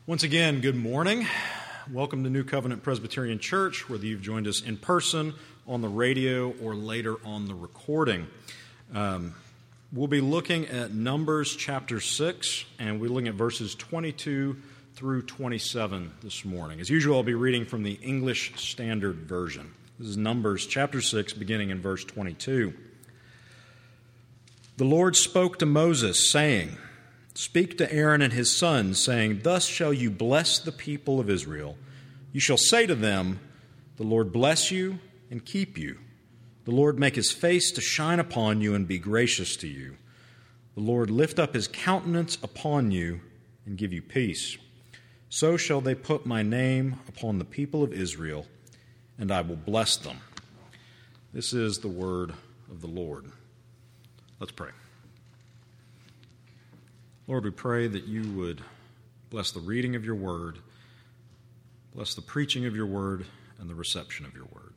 Once again, good morning. Welcome to New Covenant Presbyterian Church, whether you've joined us in person, on the radio, or later on the recording. We'll be looking at Numbers chapter 6, and we're looking at verses 22 through 27 this morning. As usual, I'll be reading from the English Standard Version. This is Numbers chapter 6, beginning in verse 22. The Lord spoke to Moses, saying, "Speak to Aaron and his sons, saying, Thus shall you bless the people of Israel. You shall say to them, The Lord bless you and keep you. The Lord make his face to shine upon you and be gracious to you. The Lord lift up his countenance upon you and give you peace. So shall they put my name upon the people of Israel, and I will bless them." This is the word of the Lord. Let's pray. Lord, we pray that you would bless the reading of your word, bless the preaching of your word, and the reception of your word.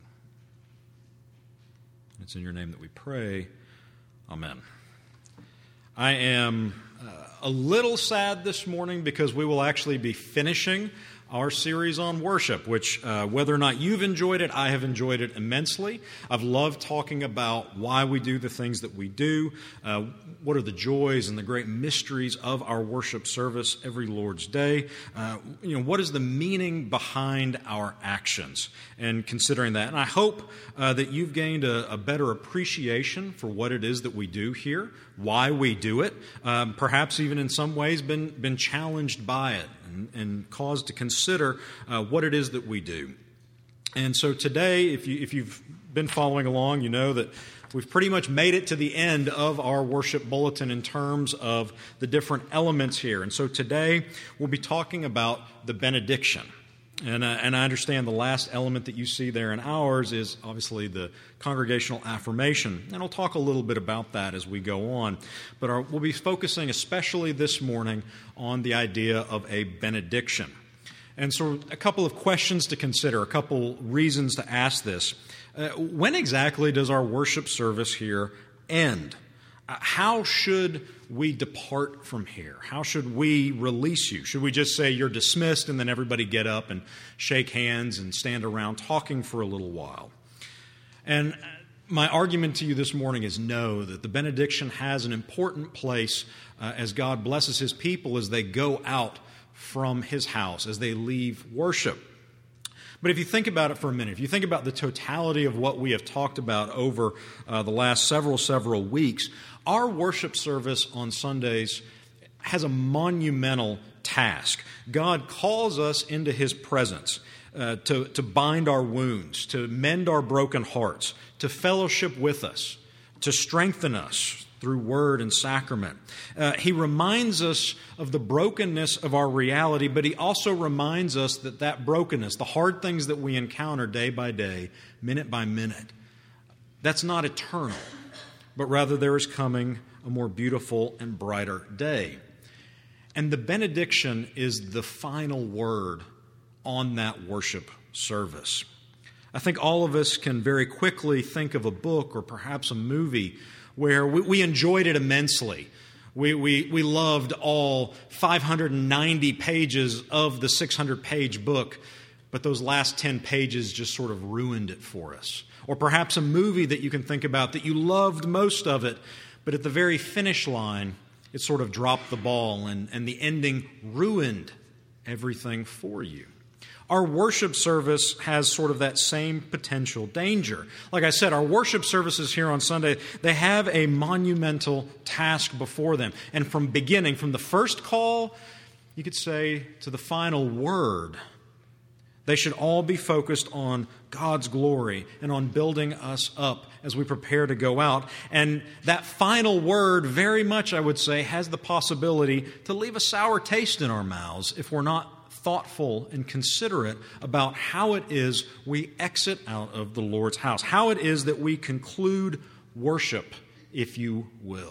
It's in your name that we pray. Amen. I am a little sad this morning because we will actually be finishing our series on worship, which whether or not you've enjoyed it, I have enjoyed it immensely. I've loved talking about why we do the things that we do, what are the joys and the great mysteries of our worship service every Lord's Day. What is the meaning behind our actions? And considering that, and I hope that you've gained a better appreciation for what it is that we do here, why we do it, perhaps even in some ways been challenged by it and caused to consider what it is that we do. And so today, if you've been following along, you know that we've pretty much made it to the end of our worship bulletin in terms of the different elements here. And so today, we'll be talking about the benediction. And I understand the last element that you see there in ours is obviously the congregational affirmation. And I'll talk a little bit about that as we go on. But we'll be focusing especially this morning on the idea of a benediction. And so a couple of questions to consider, a couple reasons to ask this. When exactly does our worship service here end? How should we depart from here? How should we release you? Should we just say you're dismissed and then everybody get up and shake hands and stand around talking for a little while? And my argument to you this morning is no, that the benediction has an important place as God blesses his people as they go out from his house, as they leave worship. But if you think about it for a minute, if you think about the totality of what we have talked about over the last several weeks, our worship service on Sundays has a monumental task. God calls us into his presence to bind our wounds, to mend our broken hearts, to fellowship with us, to strengthen us through word and sacrament. He reminds us of the brokenness of our reality, but he also reminds us that brokenness, the hard things that we encounter day by day, minute by minute, that's not eternal, but rather there is coming a more beautiful and brighter day. And the benediction is the final word on that worship service. I think all of us can very quickly think of a book or perhaps a movie where we enjoyed it immensely. We loved all 590 pages of the 600-page book, but those last 10 pages just sort of ruined it for us. Or perhaps a movie that you can think about that you loved most of it, but at the very finish line, it sort of dropped the ball and the ending ruined everything for you. Our worship service has sort of that same potential danger. Like I said, our worship services here on Sunday, they have a monumental task before them. And from the first call, you could say, to the final word, they should all be focused on God's glory and on building us up as we prepare to go out. And that final word, very much, I would say, has the possibility to leave a sour taste in our mouths if we're not thoughtful and considerate about how it is we exit out of the Lord's house, how it is that we conclude worship, if you will.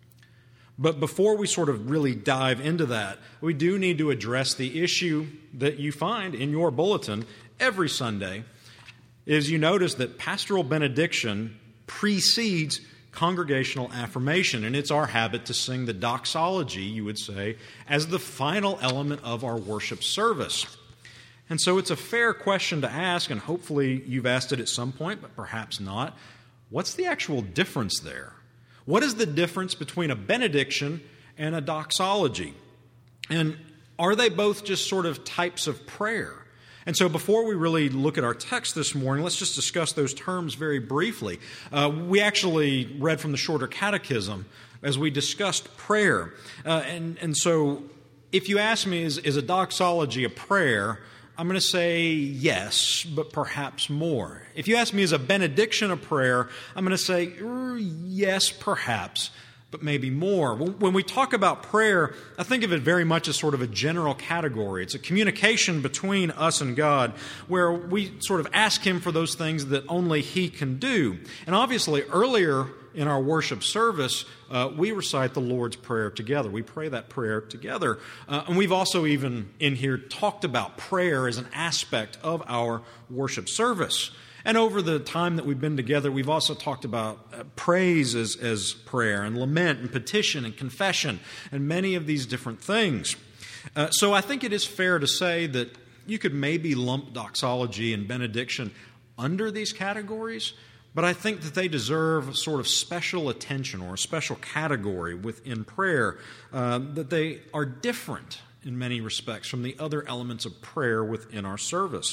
But before we sort of really dive into that, we do need to address the issue that you find in your bulletin every Sunday, is you notice that pastoral benediction precedes congregational affirmation, and it's our habit to sing the doxology, you would say, as the final element of our worship service. And so it's a fair question to ask, and hopefully you've asked it at some point, but perhaps not. What's the actual difference there? What is the difference between a benediction and a doxology? And are they both just sort of types of prayer? And so before we really look at our text this morning, let's just discuss those terms very briefly. We actually read from the Shorter Catechism as we discussed prayer. And so if you ask me, is a doxology a prayer? I'm going to say yes, but perhaps more. If you ask me, is a benediction a prayer? I'm going to say yes, perhaps, but maybe more. When we talk about prayer, I think of it very much as sort of a general category. It's a communication between us and God where we sort of ask Him for those things that only He can do. And obviously, earlier in our worship service, we recite the Lord's Prayer together. We pray that prayer together. And we've also even in here talked about prayer as an aspect of our worship service. And over the time that we've been together, we've also talked about praise as prayer, and lament, and petition, and confession, and many of these different things. So I think it is fair to say that you could maybe lump doxology and benediction under these categories, but I think that they deserve sort of special attention or a special category within prayer, that they are different in many respects from the other elements of prayer within our service.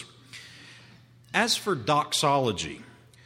As for doxology,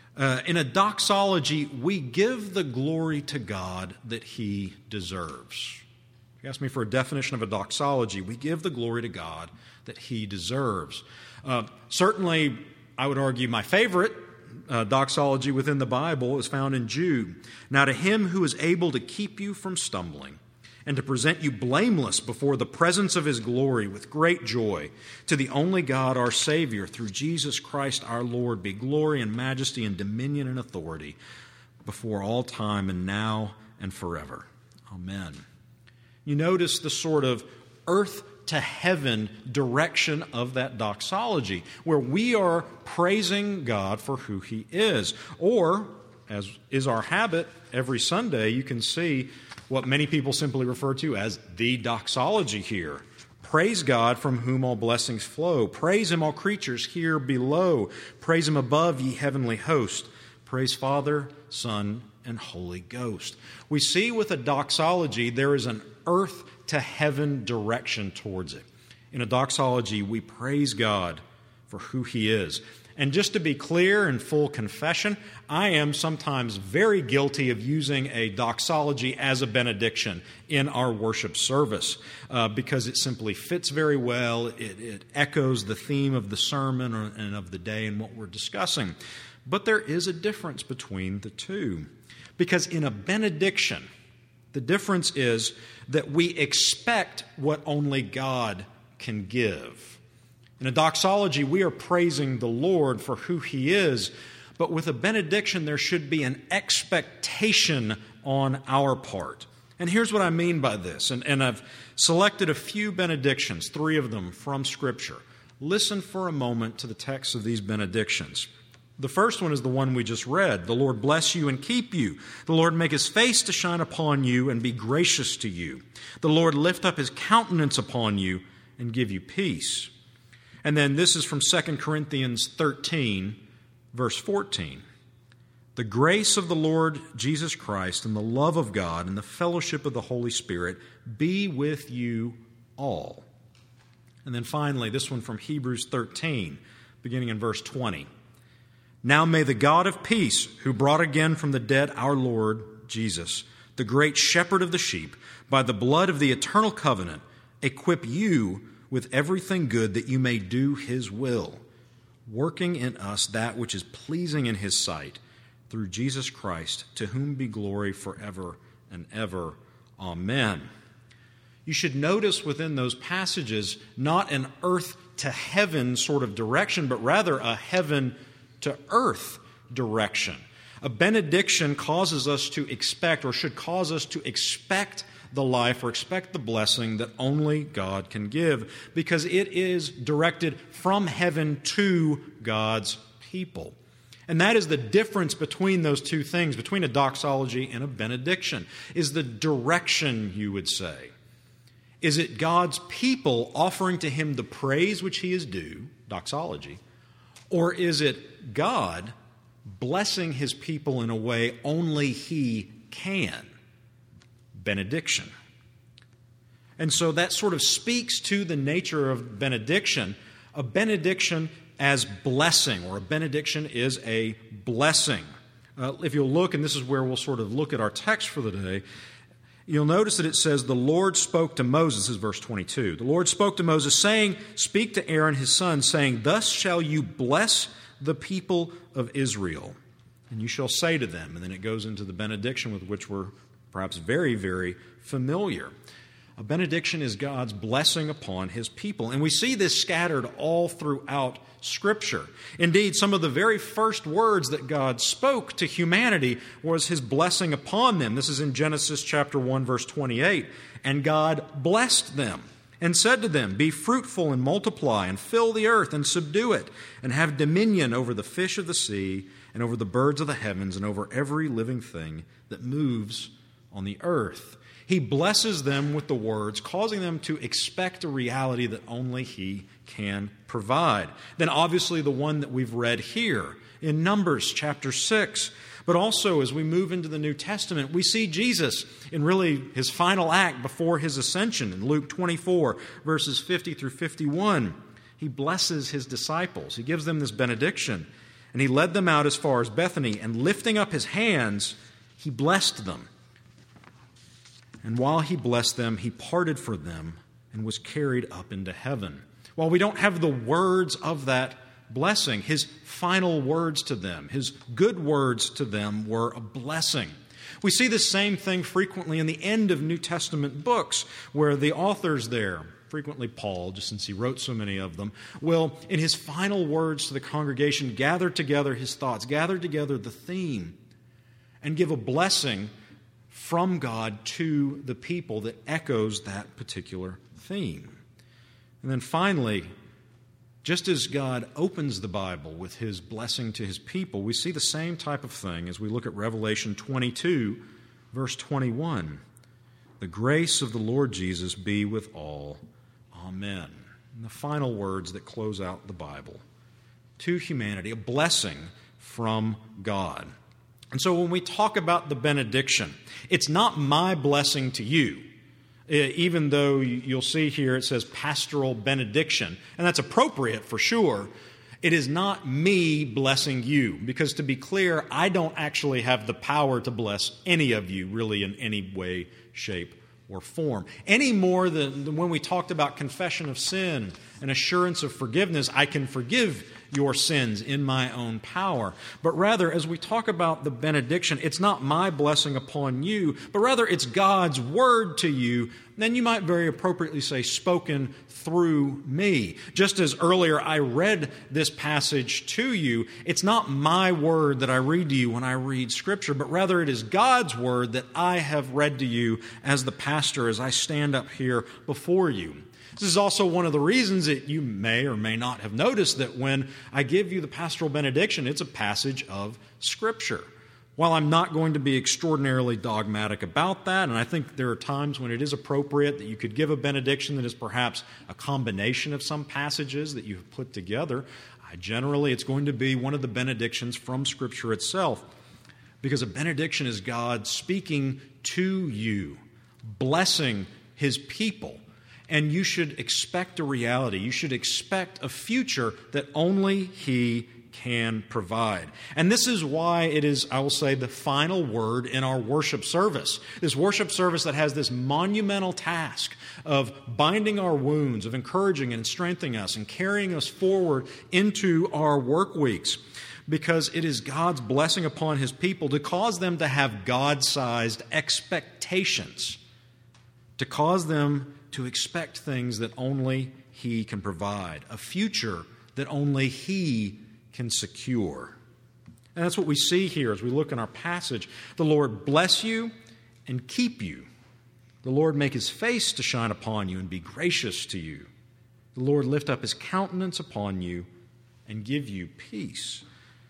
in a doxology, we give the glory to God that He deserves. If you ask me for a definition of a doxology, we give the glory to God that He deserves. Certainly, I would argue my favorite doxology within the Bible is found in Jude. Now to Him who is able to keep you from stumbling and to present you blameless before the presence of His glory with great joy, to the only God, our Savior, through Jesus Christ our Lord, be glory and majesty and dominion and authority before all time and now and forever. Amen. You notice the sort of earth to heaven direction of that doxology, where we are praising God for who He is. Or, as is our habit, every Sunday you can see what many people simply refer to as the doxology here. Praise God from whom all blessings flow. Praise Him, all creatures here below. Praise Him above, ye heavenly host. Praise Father, Son, and Holy Ghost. We see with a doxology there is an earth to heaven direction towards it. In a doxology, we praise God for who He is. And just to be clear in full confession, I am sometimes very guilty of using a doxology as a benediction in our worship service because it simply fits very well. It echoes the theme of the sermon and of the day and what we're discussing. But there is a difference between the two. Because in a benediction, the difference is that we expect what only God can give. In a doxology, we are praising the Lord for who He is, but with a benediction, there should be an expectation on our part. And here's what I mean by this, and I've selected a few benedictions, 3 of them from Scripture. Listen for a moment to the text of these benedictions. The first one is the one we just read. The Lord bless you and keep you. The Lord make His face to shine upon you and be gracious to you. The Lord lift up His countenance upon you and give you peace. And then this is from 2 Corinthians 13, verse 14. The grace of the Lord Jesus Christ and the love of God and the fellowship of the Holy Spirit be with you all. And then finally, this one from Hebrews 13, beginning in verse 20. Now may the God of peace, who brought again from the dead our Lord Jesus, the great shepherd of the sheep, by the blood of the eternal covenant, equip you with everything good that you may do His will, working in us that which is pleasing in His sight, through Jesus Christ, to whom be glory forever and ever. Amen. You should notice within those passages not an earth to heaven sort of direction, but rather a heaven to earth direction. A benediction causes us to expect, or should cause us to expect, the life or expect the blessing that only God can give, because it is directed from heaven to God's people. And that is the difference between those two things, between a doxology and a benediction, is the direction, you would say. Is it God's people offering to Him the praise which He is due, doxology, or is it God blessing His people in a way only He can, benediction? And so that sort of speaks to the nature of benediction. A benediction as blessing, or a benediction is a blessing. If you'll look, and this is where we'll sort of look at our text for the day, you'll notice that it says, the Lord spoke to Moses, this is verse 22. The Lord spoke to Moses, saying, speak to Aaron his son, saying, thus shall you bless the people of Israel, and you shall say to them. And then it goes into the benediction with which we're perhaps very, very familiar. A benediction is God's blessing upon His people. And we see this scattered all throughout Scripture. Indeed, some of the very first words that God spoke to humanity was His blessing upon them. This is in Genesis chapter 1, verse 28. And God blessed them and said to them, be fruitful and multiply and fill the earth and subdue it and have dominion over the fish of the sea and over the birds of the heavens and over every living thing that moves on the earth. He blesses them with the words, causing them to expect a reality that only He can provide. Then obviously the one that we've read here in Numbers chapter 6. But also as we move into the New Testament, we see Jesus in really His final act before His ascension in Luke 24, verses 50 through 51. He blesses His disciples. He gives them this benediction. And He led them out as far as Bethany, and lifting up His hands, He blessed them. And while He blessed them, He parted for them and was carried up into heaven. While we don't have the words of that blessing, His final words to them, His good words to them were a blessing. We see the same thing frequently in the end of New Testament books, where the authors there, frequently Paul, just since he wrote so many of them, will, in his final words to the congregation, gather together his thoughts, gather together the theme, and give a blessing from God to the people that echoes that particular theme. And then finally, just as God opens the Bible with His blessing to His people, we see the same type of thing as we look at Revelation 22, verse 21. The grace of the Lord Jesus be with all. Amen. And the final words that close out the Bible. To humanity, a blessing from God. And so when we talk about the benediction, it's not my blessing to you, even though you'll see here it says pastoral benediction, and that's appropriate for sure. It is not me blessing you, because to be clear, I don't actually have the power to bless any of you really in any way, shape, or form. Any more than when we talked about confession of sin and assurance of forgiveness, I can forgive your sins in my own power. But rather, as we talk about the benediction, it's not my blessing upon you, but rather it's God's word to you. Then you might very appropriately say, spoken through me. Just as earlier I read this passage to you, it's not my word that I read to you when I read Scripture, but rather it is God's word that I have read to you as the pastor, as I stand up here before you. This is also one of the reasons that you may or may not have noticed that when I give you the pastoral benediction, it's a passage of Scripture. While I'm not going to be extraordinarily dogmatic about that, and I think there are times when it is appropriate that you could give a benediction that is perhaps a combination of some passages that you've put together, generally it's going to be one of the benedictions from Scripture itself, because a benediction is God speaking to you, blessing His people. And you should expect a reality. You should expect a future that only He can provide. And this is why it is, I will say, the final word in our worship service. This worship service that has this monumental task of binding our wounds, of encouraging and strengthening us and carrying us forward into our work weeks. Because it is God's blessing upon His people to cause them to have God-sized expectations, to cause them to expect things that only He can provide, a future that only He can secure. And that's what we see here as we look in our passage. The Lord bless you and keep you. The Lord make His face to shine upon you and be gracious to you. The Lord lift up His countenance upon you and give you peace.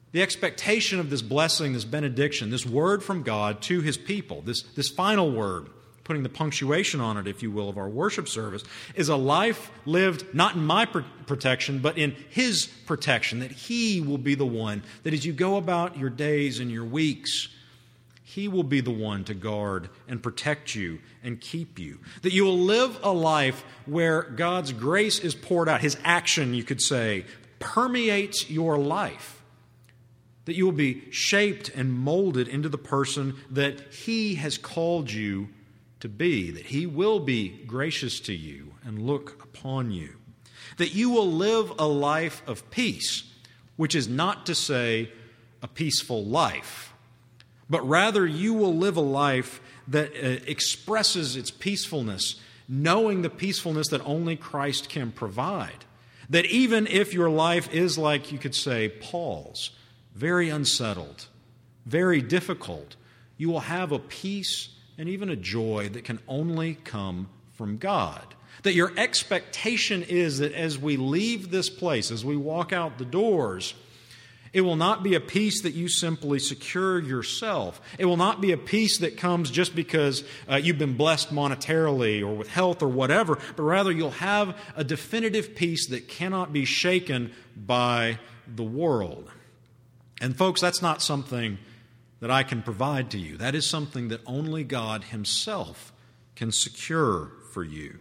The expectation of this blessing, this benediction, this word from God to His people, this final word, putting the punctuation on it, if you will, of our worship service, is a life lived not in my protection, but in His protection, that He will be the one, that as you go about your days and your weeks, He will be the one to guard and protect you and keep you. That you will live a life where God's grace is poured out, His action, you could say, permeates your life. That you will be shaped and molded into the person that He has called you to be, that He will be gracious to you and look upon you. That you will live a life of peace, which is not to say a peaceful life, but rather you will live a life that expresses its peacefulness, knowing the peacefulness that only Christ can provide. That even if your life is like, you could say, Paul's, very unsettled, very difficult, you will have a peace and even a joy that can only come from God. That your expectation is that as we leave this place, as we walk out the doors, it will not be a peace that you simply secure yourself. It will not be a peace that comes just because you've been blessed monetarily or with health or whatever, but rather you'll have a definitive peace that cannot be shaken by the world. And folks, that's not something that I can provide to you. That is something that only God Himself can secure for you.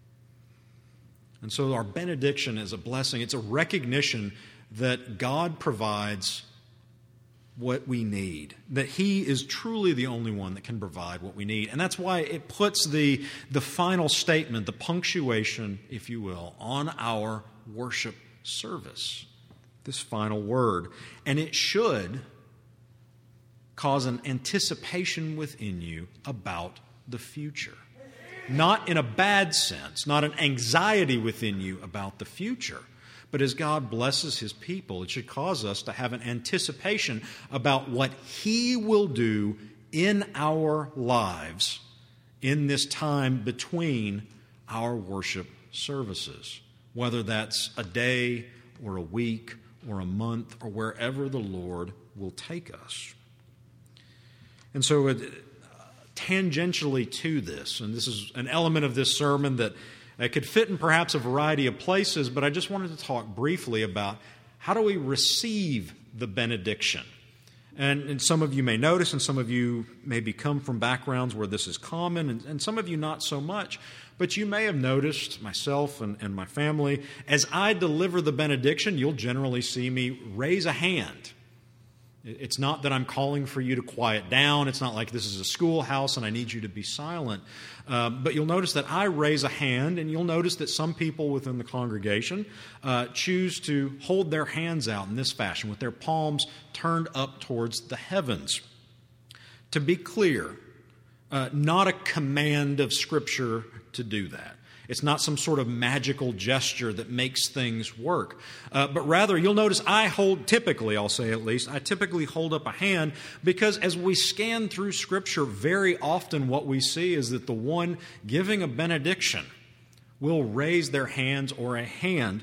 And so our benediction is a blessing. It's a recognition that God provides what we need, that He is truly the only one that can provide what we need. And that's why it puts the final statement, the punctuation, if you will, on our worship service. This final word. And it should cause an anticipation within you about the future. Not in a bad sense, not an anxiety within you about the future. But as God blesses His people, it should cause us to have an anticipation about what He will do in our lives in this time between our worship services. Whether that's a day or a week or a month or wherever the Lord will take us. And so tangentially to this, and this is an element of this sermon that could fit in perhaps a variety of places, but I just wanted to talk briefly about how do we receive the benediction. And some of you may notice, and some of you maybe come from backgrounds where this is common, and some of you not so much. But you may have noticed, myself and my family, as I deliver the benediction, you'll generally see me raise a hand. It's not that I'm calling for you to quiet down. It's not like this is a schoolhouse and I need you to be silent. But you'll notice that I raise a hand, and you'll notice that some people within the congregation choose to hold their hands out in this fashion, with their palms turned up towards the heavens. To be clear, not a command of Scripture to do that. It's not some sort of magical gesture that makes things work. But rather, you'll notice I typically hold up a hand, because as we scan through Scripture, very often what we see is that the one giving a benediction will raise their hands or a hand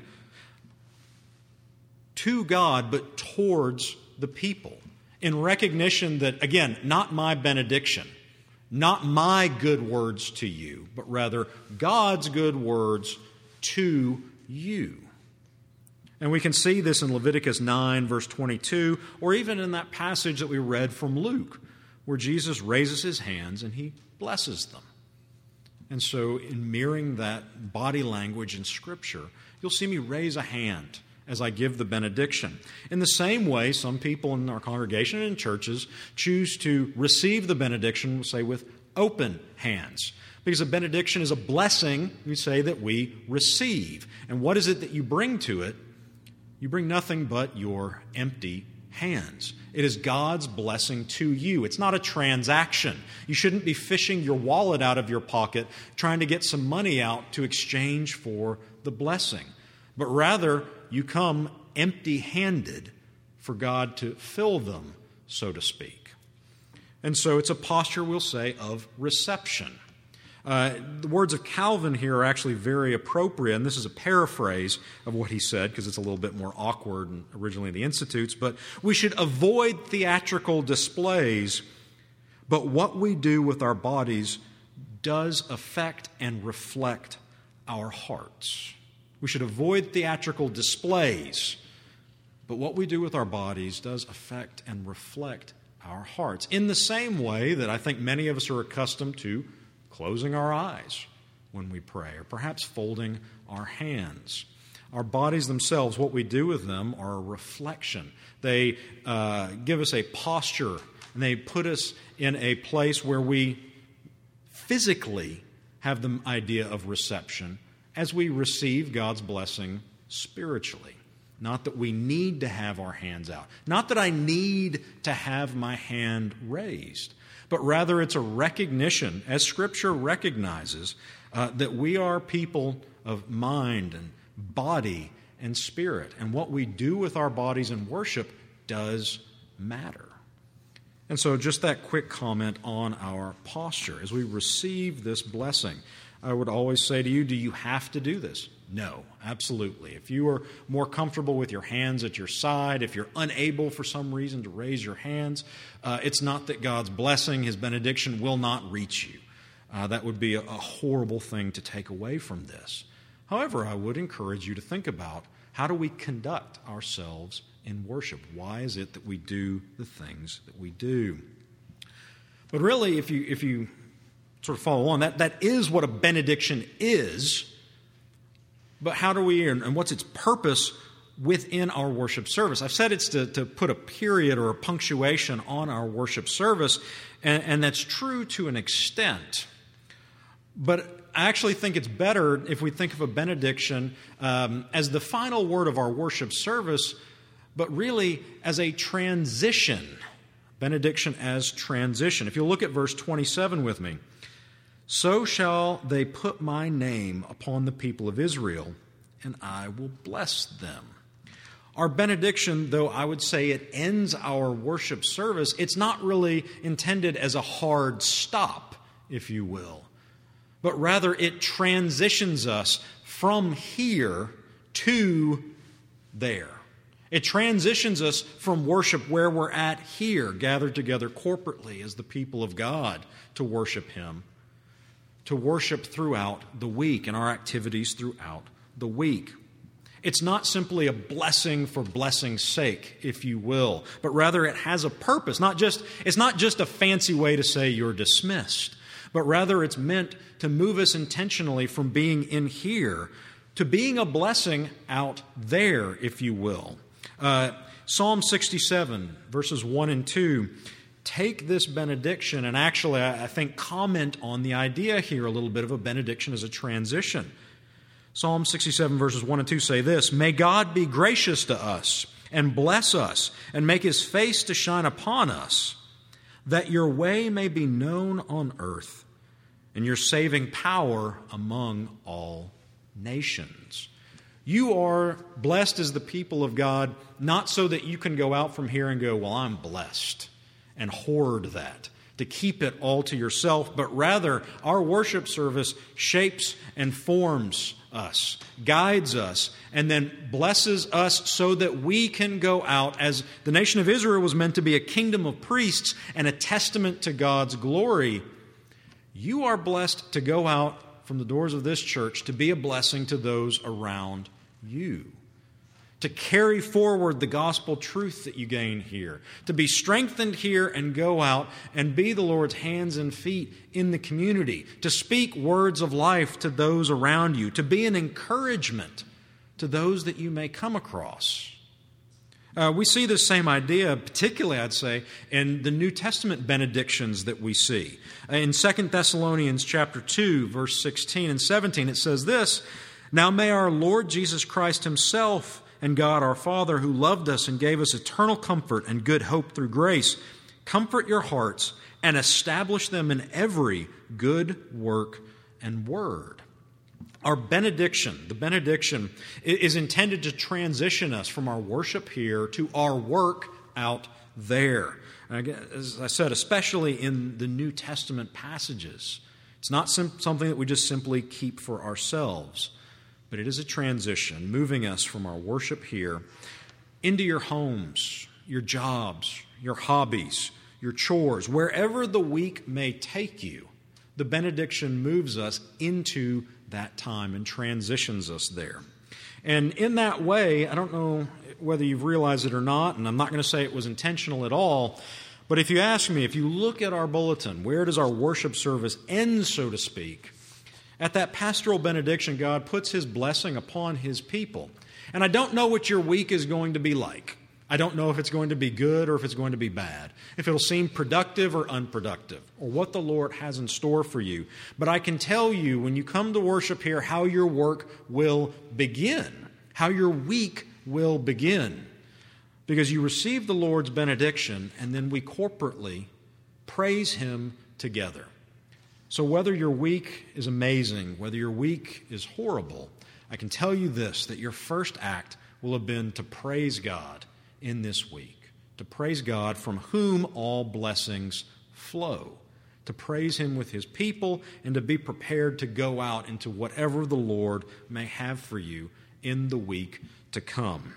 to God, but towards the people, in recognition that, again, not my benediction, not my good words to you, but rather God's good words to you. And we can see this in Leviticus 9, verse 22, or even in that passage that we read from Luke, where Jesus raises His hands and He blesses them. And so in mirroring that body language in Scripture, you'll see me raise a hand as I give the benediction. In the same way, some people in our congregation and in churches choose to receive the benediction, say, with open hands. Because a benediction is a blessing, we say, that we receive. And what is it that you bring to it? You bring nothing but your empty hands. It is God's blessing to you. It's not a transaction. You shouldn't be fishing your wallet out of your pocket, trying to get some money out to exchange for the blessing. But rather, you come empty-handed for God to fill them, so to speak. And so it's a posture, we'll say, of reception. The words of Calvin here are actually very appropriate, and this is a paraphrase of what he said because it's a little bit more awkward than originally in the Institutes, but we should avoid theatrical displays, but what we do with our bodies does affect and reflect our hearts. We should avoid theatrical displays, but what we do with our bodies does affect and reflect our hearts in the same way that I think many of us are accustomed to closing our eyes when we pray, or perhaps folding our hands. Our bodies themselves, what we do with them, are a reflection. They give us a posture, and they put us in a place where we physically have the idea of reception as we receive God's blessing spiritually. Not that we need to have our hands out. Not that I need to have my hand raised. But rather it's a recognition, as Scripture recognizes, that we are people of mind and body and spirit. And what we do with our bodies in worship does matter. And so just that quick comment on our posture. As we receive this blessing, I would always say to you, do you have to do this? No, absolutely. If you are more comfortable with your hands at your side, if you're unable for some reason to raise your hands, it's not that God's blessing, His benediction, will not reach you. That would be a horrible thing to take away from this. However, I would encourage you to think about, how do we conduct ourselves in worship? Why is it that we do the things that we do? But really, if you sort of follow on, that is what a benediction is. But how do we, and what's its purpose within our worship service? I've said it's to put a period or a punctuation on our worship service, and that's true to an extent. But I actually think it's better if we think of a benediction as the final word of our worship service, but really as a transition. Benediction as transition. If you'll look at verse 27 with me. So shall they put my name upon the people of Israel, and I will bless them. Our benediction, though I would say it ends our worship service, it's not really intended as a hard stop, if you will. But rather it transitions us from here to there. It transitions us from worship where we're at here, gathered together corporately as the people of God to worship Him, to worship throughout the week and our activities throughout the week. It's not simply a blessing for blessing's sake, if you will, but rather it has a purpose. It's not just a fancy way to say you're dismissed, but rather it's meant to move us intentionally from being in here to being a blessing out there, if you will. Psalm 67, verses 1 and 2, take this benediction and actually, I think, comment on the idea here a little bit of a benediction as a transition. Psalm 67, verses 1 and 2 say this, may God be gracious to us and bless us and make His face to shine upon us, that your way may be known on earth and your saving power among all nations. You are blessed as the people of God, not so that you can go out from here and go, well, I'm blessed, and hoard that, to keep it all to yourself, but rather our worship service shapes and forms us, guides us, and then blesses us so that we can go out as the nation of Israel was meant to be a kingdom of priests and a testament to God's glory. You are blessed to go out from the doors of this church to be a blessing to those around you, to carry forward the gospel truth that you gain here, to be strengthened here and go out and be the Lord's hands and feet in the community, to speak words of life to those around you, to be an encouragement to those that you may come across. We see this same idea, particularly, I'd say, in the New Testament benedictions that we see. In 2 Thessalonians chapter 2, verse 16 and 17, it says this, now may our Lord Jesus Christ Himself and God our Father, who loved us and gave us eternal comfort and good hope through grace, comfort your hearts and establish them in every good work and word. Our benediction, the benediction, is intended to transition us from our worship here to our work out there. And as I said, especially in the New Testament passages, It's not something that we just simply keep for ourselves, but it is a transition, moving us from our worship here into your homes, your jobs, your hobbies, your chores, wherever the week may take you. The benediction moves us into that time and transitions us there. And in that way, I don't know whether you've realized it or not, and I'm not going to say it was intentional at all, but if you ask me, if you look at our bulletin, where does our worship service end, so to speak? At that pastoral benediction, God puts His blessing upon His people. And I don't know what your week is going to be like. I don't know if it's going to be good or if it's going to be bad, if it'll seem productive or unproductive, or what the Lord has in store for you. But I can tell you, when you come to worship here, how your work will begin, how your week will begin. Because you receive the Lord's benediction, and then we corporately praise Him together. So whether your week is amazing, whether your week is horrible, I can tell you this, that your first act will have been to praise God in this week, to praise God from whom all blessings flow, to praise Him with His people, and to be prepared to go out into whatever the Lord may have for you in the week to come.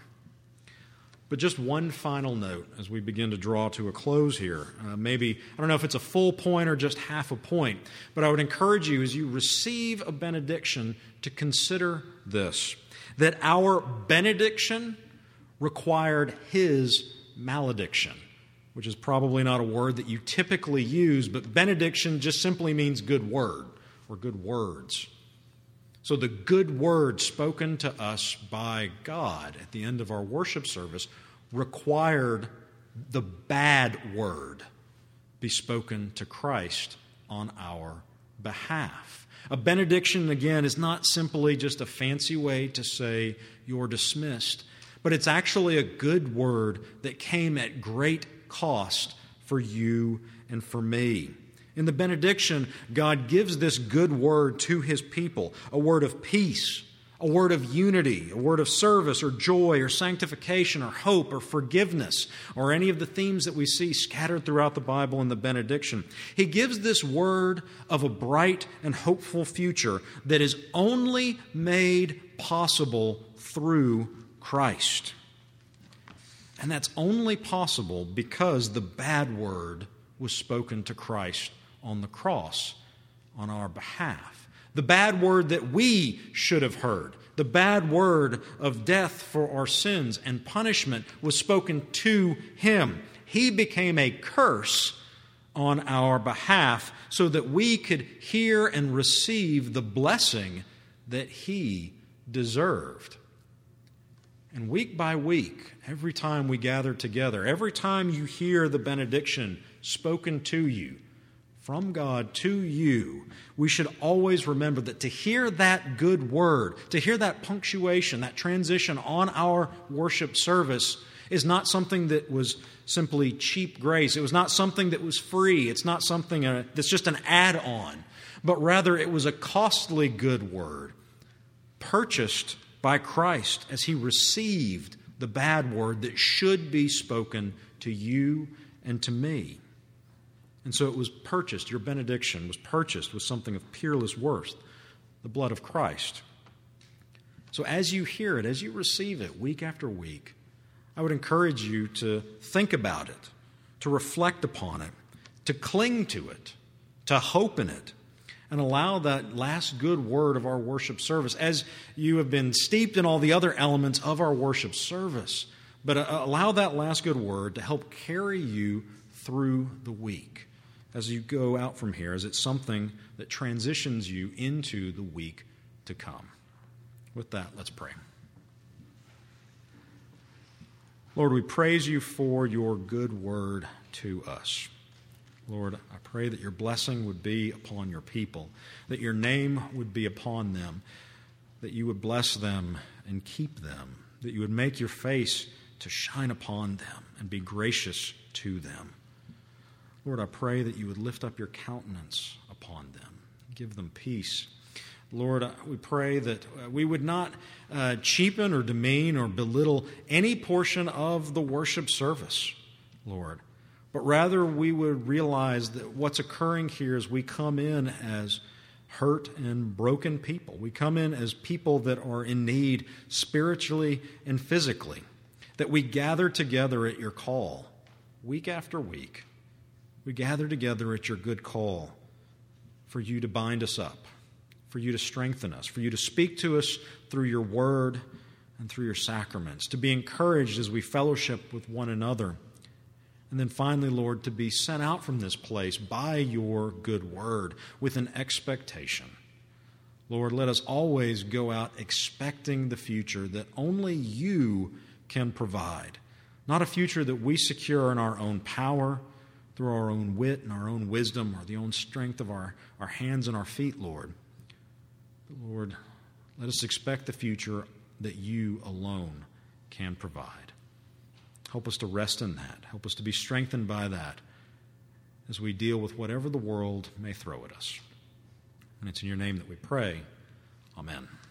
But just one final note as we begin to draw to a close here. Maybe, I don't know if it's a full point or just half a point, but I would encourage you as you receive a benediction to consider this, that our benediction required His malediction, which is probably not a word that you typically use, but benediction just simply means good word or good words. So the good word spoken to us by God at the end of our worship service required the bad word be spoken to Christ on our behalf. A benediction, again, is not simply just a fancy way to say you're dismissed, but it's actually a good word that came at great cost for you and for me. In the benediction, God gives this good word to His people, a word of peace, a word of unity, a word of service or joy or sanctification or hope or forgiveness, or any of the themes that we see scattered throughout the Bible in the benediction. He gives this word of a bright and hopeful future that is only made possible through Christ. And that's only possible because the bad word was spoken to Christ on the cross on our behalf. The bad word that we should have heard, the bad word of death for our sins and punishment, was spoken to Him. He became a curse on our behalf so that we could hear and receive the blessing that He deserved. And week by week, every time we gather together, every time you hear the benediction spoken to you, from God to you, we should always remember that to hear that good word, to hear that punctuation, that transition on our worship service is not something that was simply cheap grace. It was not something that was free. It's not something that's just an add-on, but rather it was a costly good word purchased by Christ as He received the bad word that should be spoken to you and to me. And so it was purchased, your benediction was purchased with something of peerless worth, the blood of Christ. So as you hear it, as you receive it week after week, I would encourage you to think about it, to reflect upon it, to cling to it, to hope in it, and allow that last good word of our worship service, as you have been steeped in all the other elements of our worship service, but allow that last good word to help carry you through the week as you go out from here, as it's something that transitions you into the week to come. With that, let's pray. Lord, we praise You for Your good word to us. Lord, I pray that Your blessing would be upon Your people, that Your name would be upon them, that You would bless them and keep them, that You would make Your face to shine upon them and be gracious to them. Lord, I pray that You would lift up Your countenance upon them, give them peace. Lord, we pray that we would not cheapen or demean or belittle any portion of the worship service, Lord, but rather we would realize that what's occurring here as we come in as hurt and broken people. We come in as people that are in need spiritually and physically, that we gather together at your call week after week. We gather together at your good call for you to bind us up, for you to strengthen us, for you to speak to us through your word and through your sacraments, to be encouraged as we fellowship with one another. And then finally, Lord, to be sent out from this place by your good word with an expectation. Lord, let us always go out expecting the future that only you can provide. Not a future that we secure in our own power, through our own wit and our own wisdom, or the own strength of our hands and our feet, Lord. But Lord, let us expect the future that you alone can provide. Help us to rest in that. Help us to be strengthened by that as we deal with whatever the world may throw at us. And it's in your name that we pray. Amen.